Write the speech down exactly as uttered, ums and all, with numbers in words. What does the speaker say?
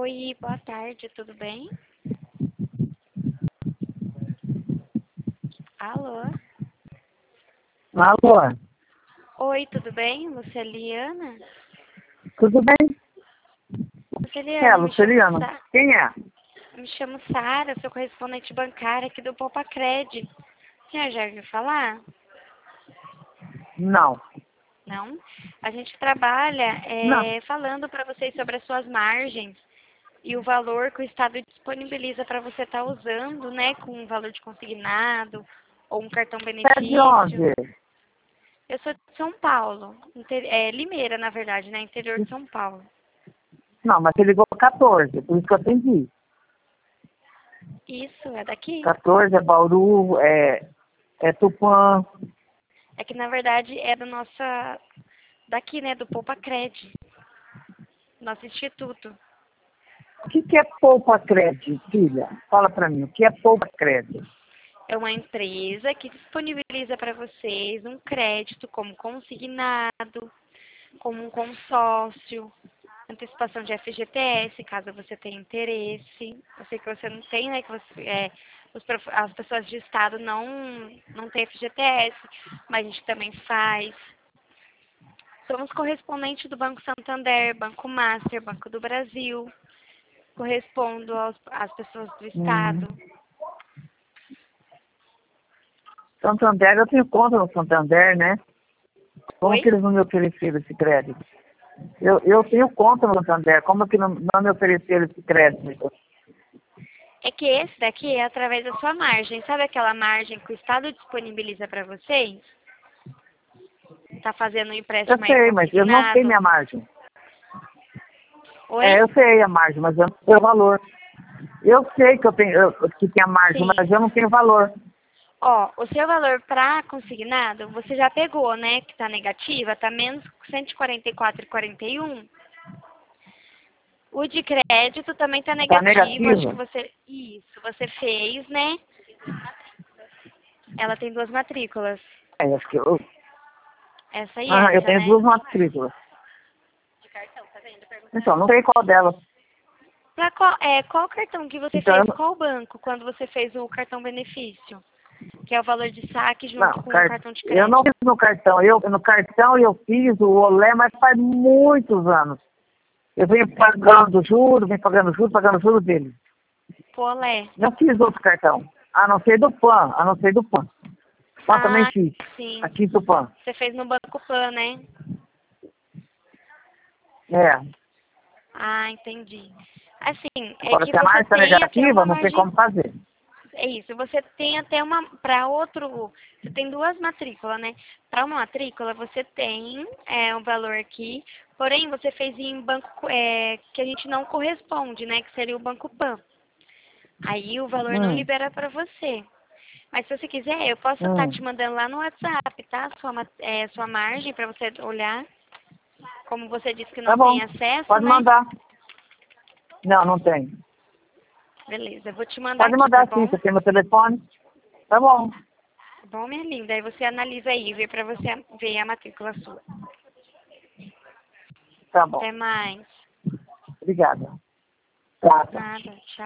Oi, boa tarde, tudo bem? Alô? Alô, Oi, tudo bem? Luceliana? tudo bem? É, Luceliana, me chamo Luciliano. Sa... Quem é? me chamo Sara, sou correspondente bancária aqui do Popacred. A senhora já ouviu falar? Não. Não? A gente trabalha Não. é, falando para vocês sobre as suas margens e o valor que o Estado disponibiliza para você estar usando, né, com um valor de consignado ou um cartão É de benefício. onde? Eu sou de São Paulo, inter... é, Limeira, na verdade, né, interior de São Paulo. Não, mas você ligou quatorze, por isso que eu atendi. Isso, é daqui? quatorze é Bauru, é, é Tupã. É que, na verdade, é da nossa... daqui, né, do Popacred, nosso instituto. O que, que é Poupa Crédito, filha? Fala pra mim, o que é Poupa Crédito? É uma empresa que disponibiliza para vocês um crédito como consignado, como um consórcio, antecipação de F G T S, caso você tenha interesse. Eu sei que você não tem, né, que você, é, os prof- as pessoas de Estado não, não têm F G T S, mas a gente também faz. Somos correspondente do Banco Santander, Banco Master, Banco do Brasil. Correspondo aos, às pessoas do Hum. Estado. Santander, eu tenho conta no Santander, né? Como Oi? que eles não me ofereceram esse crédito? Eu, eu tenho conta no Santander, como que não, não me ofereceram esse crédito? É que esse daqui é através da sua margem. Sabe aquela margem que o Estado disponibiliza para vocês? Está fazendo um Eu empréstimo aí sei, mas eu não sei consignado. minha margem. Oi? É, eu sei a margem, mas eu não sei o valor. Eu sei que eu tenho eu- que tem a margem, Sim. mas eu não tenho valor. Ó, o seu valor para consignado, você já pegou, né? Que está negativa, está menos cento e quarenta e quatro vírgula quarenta e um. O de crédito também está Tá negativo. Acho que negativo? você... Isso, você fez, né? Ela tem duas matrículas. É, acho que eu, Essa e ah, eu essa, tenho né? duas matrículas. Então, não sei qual delas. Pra qual, é, qual cartão que você Então, fez? eu, Qual banco quando você fez o cartão benefício? Que é o valor de saque junto não, com o car- cartão de eu não crédito. fiz no cartão. Eu, no cartão eu fiz o Olé, mas faz muitos anos. Eu venho pagando juros, venho pagando juros, pagando juros dele. Polé. Não fiz outro cartão. A não ser do Pan, a não ser do Pan. Pan também Ah, fiz. sim. Aqui em Tupã. Você fez no Banco Pan, né? É. Ah, entendi. Assim, é Agora, que se a você margem está tem até negativa, uma não tem como margem. fazer. É isso, você tem até uma. Para outro. Você tem duas matrículas, né? Para uma matrícula, você tem é, um valor aqui. Porém, você fez em banco é, que a gente não corresponde, né? Que seria o Banco Pan. Aí o valor não Hum, libera para você. Mas se você quiser, eu posso estar hum. te mandando lá no WhatsApp, tá? Sua, ma- é, sua margem para você olhar. Como você disse que Tá não bom. tem acesso, Pode né? mandar. Não, não tem. Beleza, eu vou te mandar Pode aqui, tá mandar sim, bom? você tem meu telefone. Tá bom. Tá bom, minha linda? Aí você analisa aí, vê para você ver a matrícula sua. Tá bom. Até mais. Obrigada. Tá, tá. Nada, tchau.